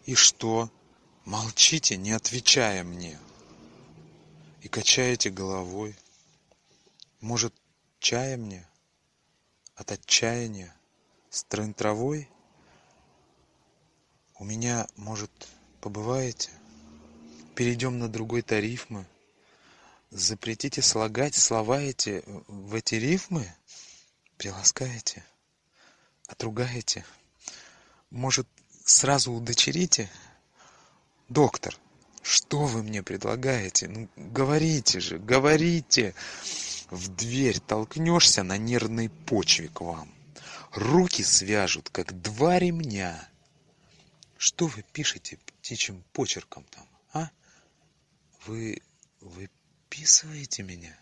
И что? Молчите, не отвечая мне. И качаете головой. Может, чая мне? От отчаяния? С трын-травой? У меня, может, побываете? Перейдем на другой тариф мы. Запретите слагать слова эти в эти рифмы? Приласкаете? Отругаете? Может, сразу удочерите? Доктор, что вы мне предлагаете? Ну, говорите же, говорите! В дверь толкнешься на нервной почве к вам. Руки свяжут, как два ремня. Что вы пишете птичьим почерком там, а? Вы выписываете меня?